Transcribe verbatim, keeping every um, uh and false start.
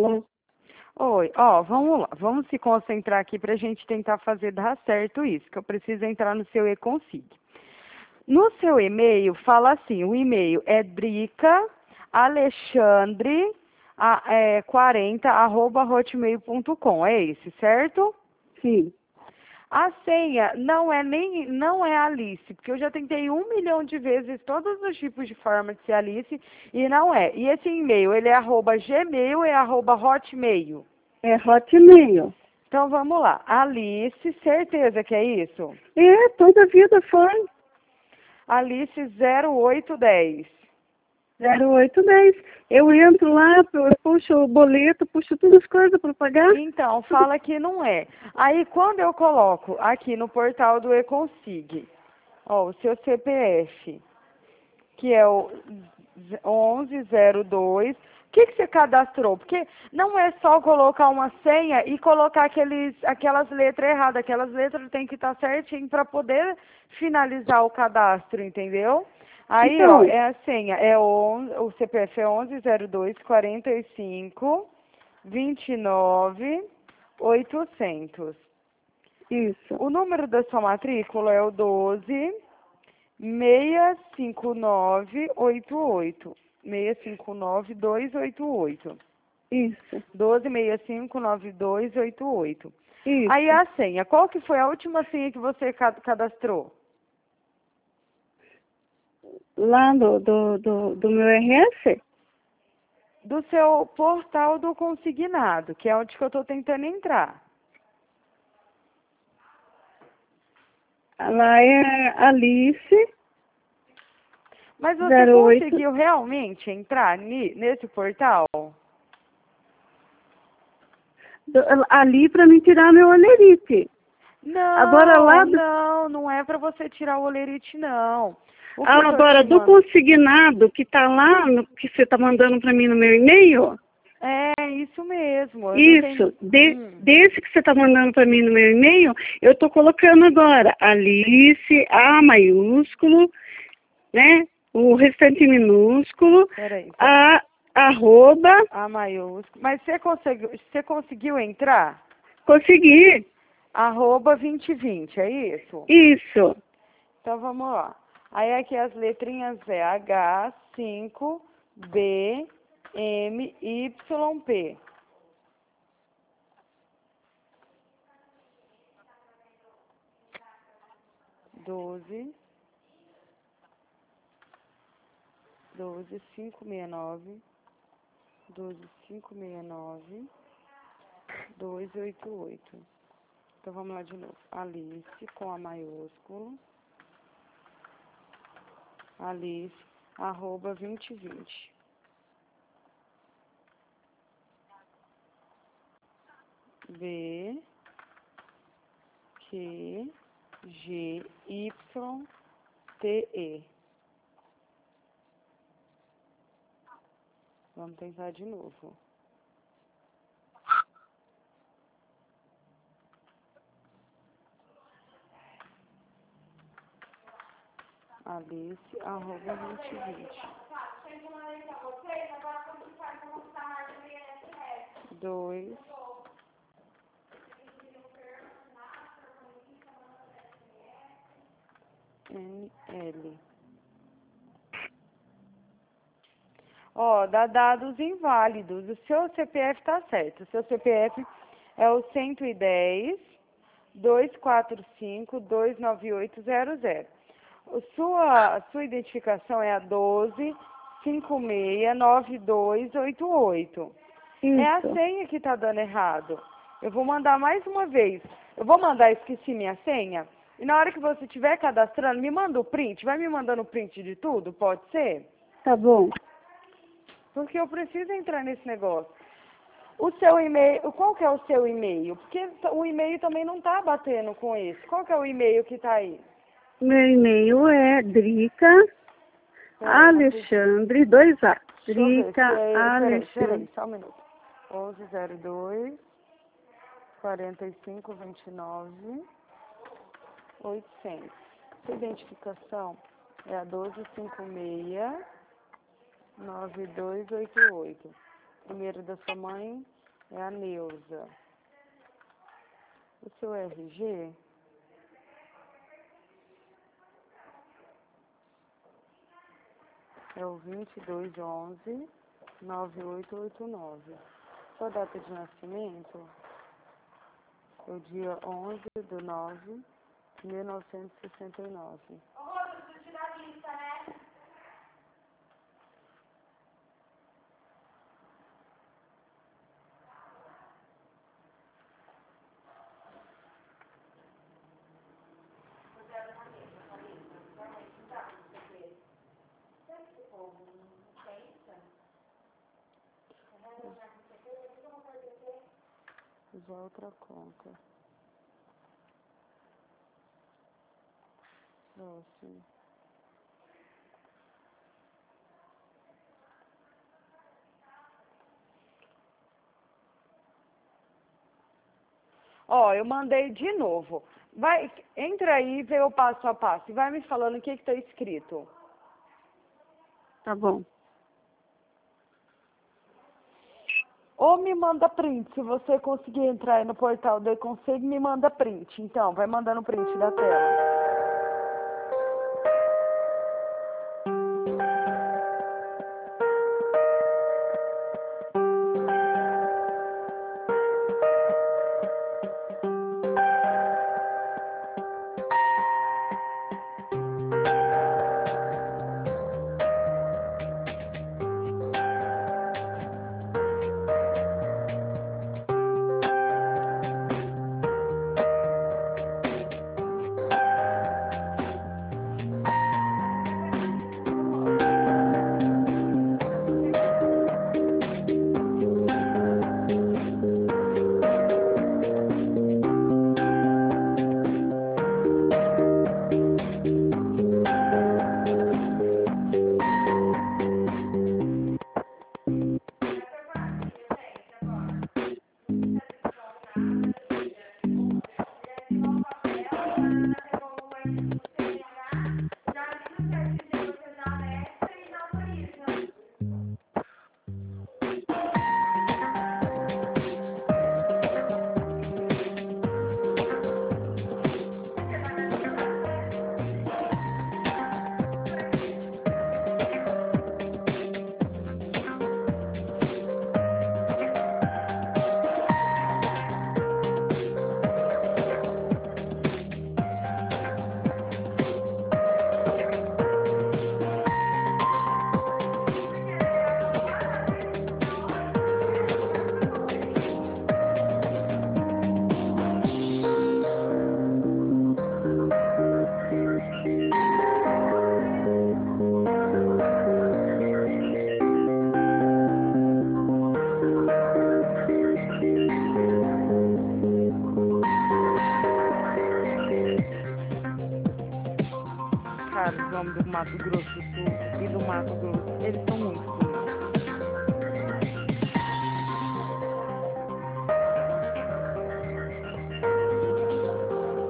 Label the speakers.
Speaker 1: Alô?
Speaker 2: Oi, ó, vamos lá, vamos se concentrar aqui para a gente tentar fazer dar certo isso, que eu preciso entrar no seu e-consig. No seu e-mail, fala assim, o e-mail é drica alexandre a- é, quarenta arroba hotmail ponto com, é esse, certo?
Speaker 1: Sim.
Speaker 2: A senha não é nem, não é Alice, porque eu já tentei um milhão de vezes todos os tipos de forma de ser Alice e não é. E esse e-mail, ele é arroba gmail, é arroba hotmail.
Speaker 1: É Hotmail.
Speaker 2: Então vamos lá. Alice, certeza que é isso?
Speaker 1: É, toda a vida foi.
Speaker 2: Alice zero oito dez.
Speaker 1: zero oito dez. Eu entro lá, eu puxo o boleto, puxo todas as coisas para pagar.
Speaker 2: Então, fala que não é. Aí quando eu coloco aqui no portal do e-consig, ó, o seu C P F, que é o onze zero dois. O que, que você cadastrou? Porque não é só colocar uma senha e colocar aqueles, aquelas letras erradas. Aquelas letras têm que estar certinho para poder finalizar o cadastro, entendeu? Aí, ó,
Speaker 1: Então,
Speaker 2: é a senha, é o, o C P F é onze zero dois quarenta e cinco vinte e nove oitocentos.
Speaker 1: isso.
Speaker 2: O número da sua matrícula é o doze seis cinco nove oito oito. seis cinco nove dois oito oito.
Speaker 1: Isso.
Speaker 2: doze seis cinco nove dois oito oito. Aí
Speaker 1: Isso.
Speaker 2: a senha, qual que foi a última senha que você ca- cadastrou?
Speaker 1: Lá do, do, do, do meu R S?
Speaker 2: Do seu portal do consignado, que é onde que eu estou tentando entrar.
Speaker 1: Lá é Alice
Speaker 2: Mas você
Speaker 1: zero oito.
Speaker 2: conseguiu realmente entrar ni- nesse portal?
Speaker 1: do- Ali para me tirar meu olerite. Agora lá
Speaker 2: Não,
Speaker 1: do,
Speaker 2: não, não é para você tirar o olerite, não. O que eu tô te
Speaker 1: agora do
Speaker 2: mandando?
Speaker 1: consignado que tá lá, no, que você tá mandando para mim no meu e-mail,
Speaker 2: É, isso mesmo. Eu não tenho.
Speaker 1: isso, de,
Speaker 2: Hum,
Speaker 1: desse que você está mandando para mim no meu e-mail, eu estou colocando agora Alice, A maiúsculo, né? O restante minúsculo,
Speaker 2: peraí. Só...
Speaker 1: a arroba,
Speaker 2: A maiúsculo. Mas você conseguiu, você conseguiu entrar?
Speaker 1: consegui,
Speaker 2: Arroba vinte e vinte, é isso?
Speaker 1: isso,
Speaker 2: Então vamos lá. Aí aqui as letrinhas é H cinco B M Y P. doze, doze, cinco seis nove, doze, cinco seis nove, dois oito oito. Então vamos lá de novo. Alice com A maiúsculo. Alice, arroba vinte e vinte. B, Q, G, Y, T, E. Vamos tentar de novo. Alice, arroba vinte e vinte. Dois, N, L. Ó, dá dados inválidos. O seu C P F tá certo. O seu C P F é o cento e dez, dois quatro cinco, dois nove oito zero zero. O sua, a sua identificação é a doze, cinquenta e seis, noventa e dois oitenta e oito. É a
Speaker 1: isso,
Speaker 2: senha que tá dando errado. Eu vou mandar mais uma vez. Eu vou mandar esqueci minha senha. E na hora que você estiver cadastrando, me manda o print. Vai me mandando o print de tudo, pode ser?
Speaker 1: tá bom.
Speaker 2: Porque eu preciso entrar nesse negócio. O seu e-mail, qual que é o seu e-mail? Porque o e-mail também não tá batendo com esse. Qual que é o e-mail que tá aí?
Speaker 1: Meu e-mail é Drica
Speaker 2: Peraí, rapidinho.
Speaker 1: Alexandre, dois A,
Speaker 2: Deixa eu ver se
Speaker 1: Drica
Speaker 2: é... Peraí,
Speaker 1: Alexandre,
Speaker 2: peraí, só um minuto. onze zero dois, quarenta e cinco, vinte e nove, oitocentos. Sua identificação é a doze cinquenta e seis, noventa e dois oitenta e oito. Primeiro da sua mãe é a Neuza. O seu R G é o vinte e dois onze, nove oito oito nove. Sua data de nascimento é o dia onze de nove de mil novecentos e sessenta e nove.
Speaker 3: Ô, Rosa, preciso tirar a lista, né?
Speaker 2: Usar outra conta. Próximo. Ó, eu mandei de novo. Vai, entra aí e vê o passo a passo. E vai me falando o que que tá escrito.
Speaker 1: Tá bom.
Speaker 2: Ou me manda print, se você conseguir entrar aí no portal do Econseg, me manda print. Então, vai mandando print da tela. Cara, os homens do Mato Grosso do Sul e do Mato Grosso, eles são muito